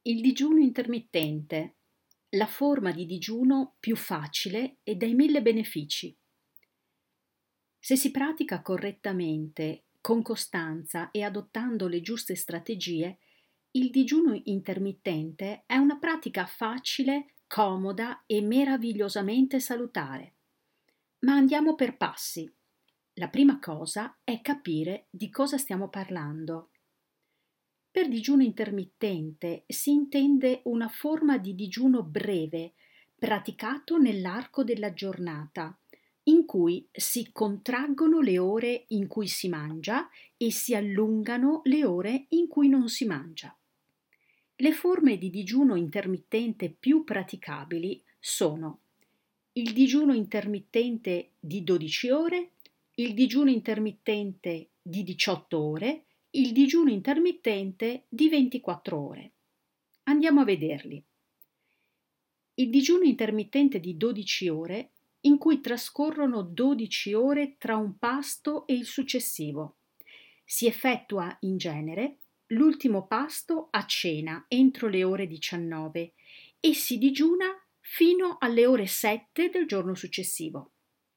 Il digiuno intermittente, la forma di digiuno più facile e dai mille benefici. Se si pratica correttamente, con costanza e adottando le giuste strategie, il digiuno intermittente è una pratica facile, comoda e meravigliosamente salutare. Ma andiamo per passi. La prima cosa è capire di cosa stiamo parlando. Per digiuno intermittente si intende una forma di digiuno breve, praticato nell'arco della giornata, in cui si contraggono le ore in cui si mangia e si allungano le ore in cui non si mangia. Le forme di digiuno intermittente più praticabili sono il digiuno intermittente di 12 ore, il digiuno intermittente di 18 ore, il digiuno intermittente di 24 ore. Andiamo a vederli. Il digiuno intermittente di 12 ore, in cui trascorrono 12 ore tra un pasto e il successivo. Si effettua in genere l'ultimo pasto a cena entro le ore 19 e si digiuna fino alle ore 7 del giorno successivo.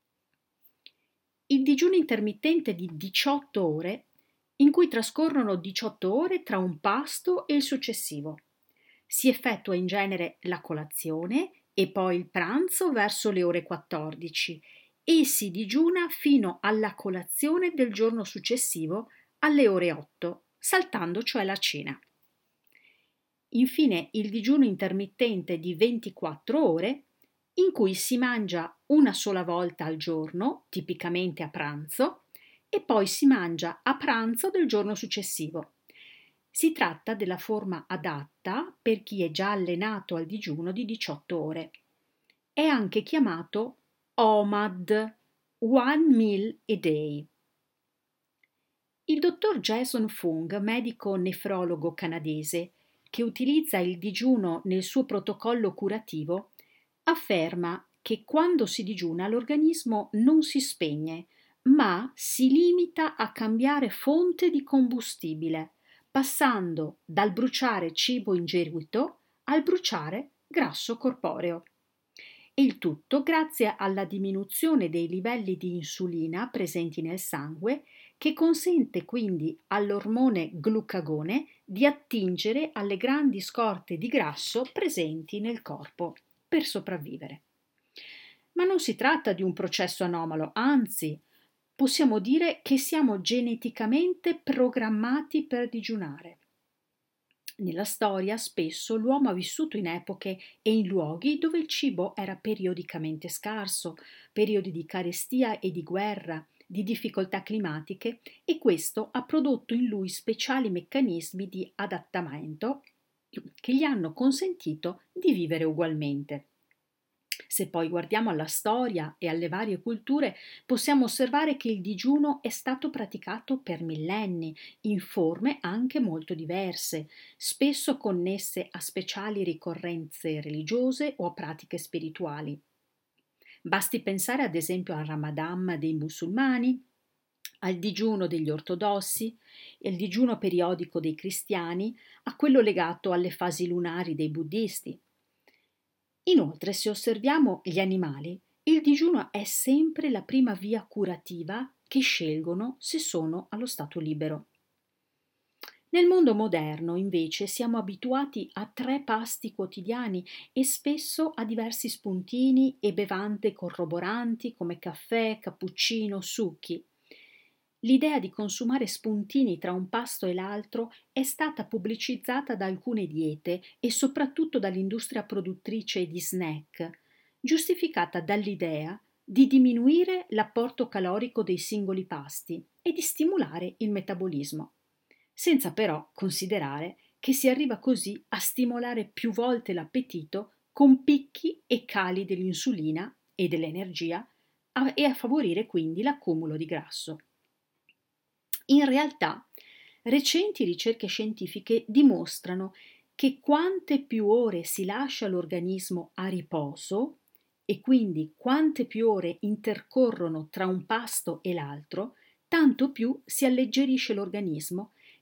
Il digiuno intermittente di 18 ore, in cui trascorrono 18 ore tra un pasto e il successivo. Si effettua in genere la colazione e poi il pranzo verso le ore 14 e si digiuna fino alla colazione del giorno successivo alle ore 8, saltando cioè la cena. Infine il digiuno intermittente di 24 ore, in cui si mangia una sola volta al giorno, tipicamente a pranzo, e poi si mangia a pranzo del giorno successivo. Si tratta della forma adatta per chi è già allenato al digiuno di 18 ore. È anche chiamato OMAD, One Meal a Day. Il dottor Jason Fung, medico nefrologo canadese, che utilizza il digiuno nel suo protocollo curativo, afferma che quando si digiuna l'organismo non si spegne, ma si limita a cambiare fonte di combustibile, passando dal bruciare cibo ingerito al bruciare grasso corporeo. E il tutto grazie alla diminuzione dei livelli di insulina presenti nel sangue, che consente quindi all'ormone glucagone di attingere alle grandi scorte di grasso presenti nel corpo per sopravvivere. Ma non si tratta di un processo anomalo, anzi, possiamo dire che siamo geneticamente programmati per digiunare. Nella storia spesso l'uomo ha vissuto in epoche e in luoghi dove il cibo era periodicamente scarso, periodi di carestia e di guerra, di difficoltà climatiche, e questo ha prodotto in lui speciali meccanismi di adattamento che gli hanno consentito di vivere ugualmente. Se poi guardiamo alla storia e alle varie culture, possiamo osservare che il digiuno è stato praticato per millenni, in forme anche molto diverse, spesso connesse a speciali ricorrenze religiose o a pratiche spirituali. Basti pensare ad esempio al Ramadan dei musulmani, al digiuno degli ortodossi, al digiuno periodico dei cristiani, a quello legato alle fasi lunari dei buddisti. Inoltre, se osserviamo gli animali, il digiuno è sempre la prima via curativa che scelgono se sono allo stato libero. Nel mondo moderno, invece, siamo abituati a 3 pasti quotidiani e spesso a diversi spuntini e bevande corroboranti come caffè, cappuccino, succhi. L'idea di consumare spuntini tra un pasto e l'altro è stata pubblicizzata da alcune diete e soprattutto dall'industria produttrice di snack, giustificata dall'idea di diminuire l'apporto calorico dei singoli pasti e di stimolare il metabolismo, senza però considerare che si arriva così a stimolare più volte l'appetito con picchi e cali dell'insulina e dell'energia e a favorire quindi l'accumulo di grasso. In realtà, recenti ricerche scientifiche dimostrano che quante più ore si lascia l'organismo a riposo e quindi quante più ore intercorrono tra un pasto e l'altro, tanto più si alleggerisce l'organismo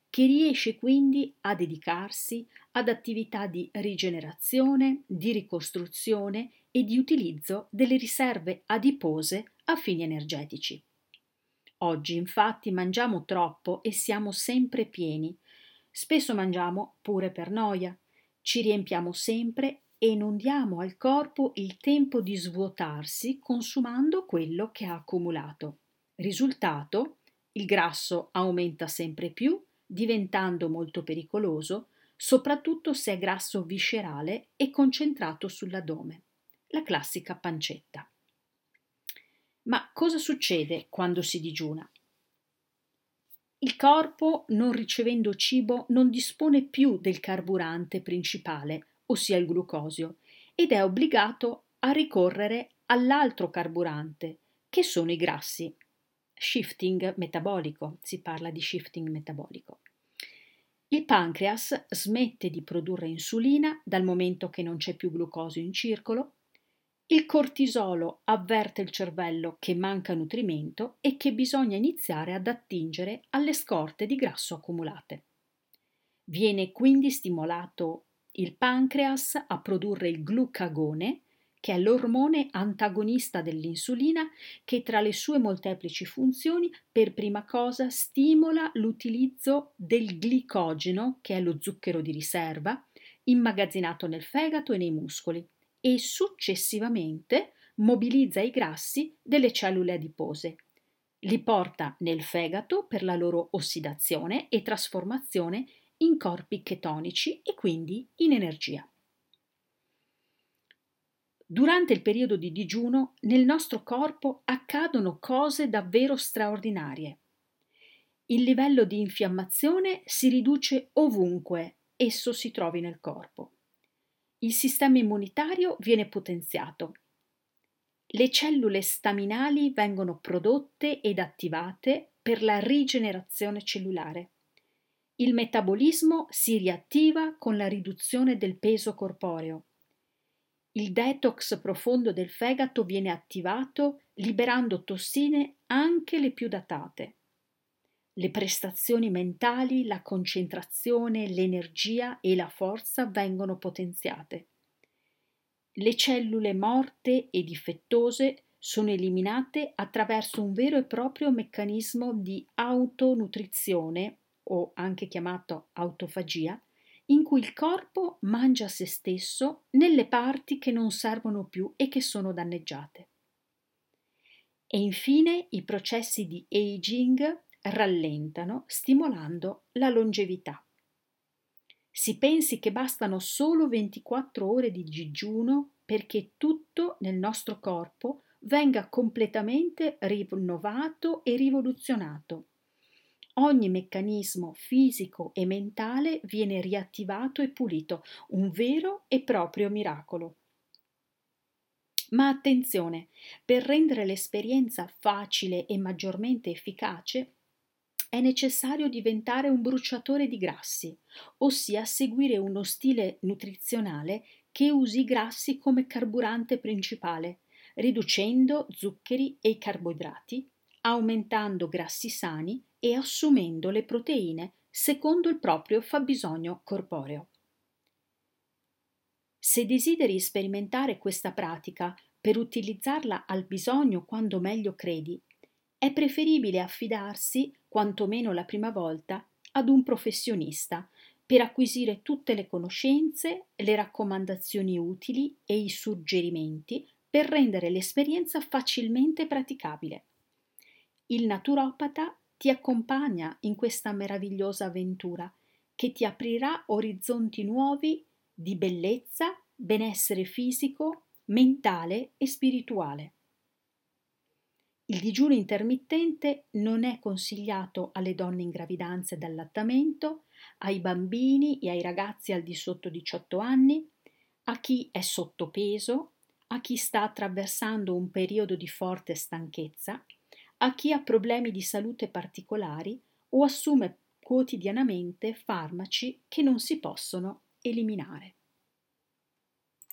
che riesce quindi a dedicarsi ad attività di rigenerazione, di ricostruzione e di utilizzo delle riserve adipose a fini energetici. Oggi infatti mangiamo troppo e siamo sempre pieni. Spesso mangiamo pure per noia. Ci riempiamo sempre e non diamo al corpo il tempo di svuotarsi consumando quello che ha accumulato. Risultato: il grasso aumenta sempre più, diventando molto pericoloso, soprattutto se è grasso viscerale e concentrato sull'addome. La classica pancetta. Ma cosa succede quando si digiuna? Il corpo, non ricevendo cibo, non dispone più del carburante principale, ossia il glucosio, ed è obbligato a ricorrere all'altro carburante, che sono i grassi. Shifting metabolico, si parla di shifting metabolico. Il pancreas smette di produrre insulina dal momento che non c'è più glucosio in circolo. Il cortisolo avverte il cervello che manca nutrimento e che bisogna iniziare ad attingere alle scorte di grasso accumulate. Viene quindi stimolato il pancreas a produrre il glucagone, che è l'ormone antagonista dell'insulina, che tra le sue molteplici funzioni per prima cosa stimola l'utilizzo del glicogeno, che è lo zucchero di riserva, immagazzinato nel fegato e nei muscoli, e successivamente mobilizza i grassi delle cellule adipose. Li porta nel fegato per la loro ossidazione e trasformazione in corpi chetonici e quindi in energia. Durante il periodo di digiuno nel nostro corpo accadono cose davvero straordinarie. Il livello di infiammazione si riduce ovunque esso si trovi nel corpo. Il sistema immunitario viene potenziato. Le cellule staminali vengono prodotte ed attivate per la rigenerazione cellulare. Il metabolismo si riattiva con la riduzione del peso corporeo. Il detox profondo del fegato viene attivato liberando tossine anche le più datate. Le prestazioni mentali, la concentrazione, l'energia e la forza vengono potenziate. Le cellule morte e difettose sono eliminate attraverso un vero e proprio meccanismo di autonutrizione, o anche chiamato autofagia, in cui il corpo mangia se stesso nelle parti che non servono più e che sono danneggiate. E infine i processi di aging rallentano, stimolando la longevità. Si pensi che bastano solo 24 ore di digiuno perché tutto nel nostro corpo venga completamente rinnovato e rivoluzionato. Ogni meccanismo fisico e mentale viene riattivato e pulito, un vero e proprio miracolo. Ma attenzione, per rendere l'esperienza facile e maggiormente efficace, è necessario diventare un bruciatore di grassi, ossia seguire uno stile nutrizionale che usi i grassi come carburante principale, riducendo zuccheri e carboidrati, aumentando grassi sani e assumendo le proteine secondo il proprio fabbisogno corporeo. Se desideri sperimentare questa pratica per utilizzarla al bisogno quando meglio credi, è preferibile affidarsi, quantomeno la prima volta, ad un professionista per acquisire tutte le conoscenze, le raccomandazioni utili e i suggerimenti per rendere l'esperienza facilmente praticabile. Il naturopata ti accompagna in questa meravigliosa avventura che ti aprirà orizzonti nuovi di bellezza, benessere fisico, mentale e spirituale. Il digiuno intermittente non è consigliato alle donne in gravidanza ed allattamento, ai bambini e ai ragazzi al di sotto 18 anni, a chi è sottopeso, a chi sta attraversando un periodo di forte stanchezza, a chi ha problemi di salute particolari o assume quotidianamente farmaci che non si possono eliminare.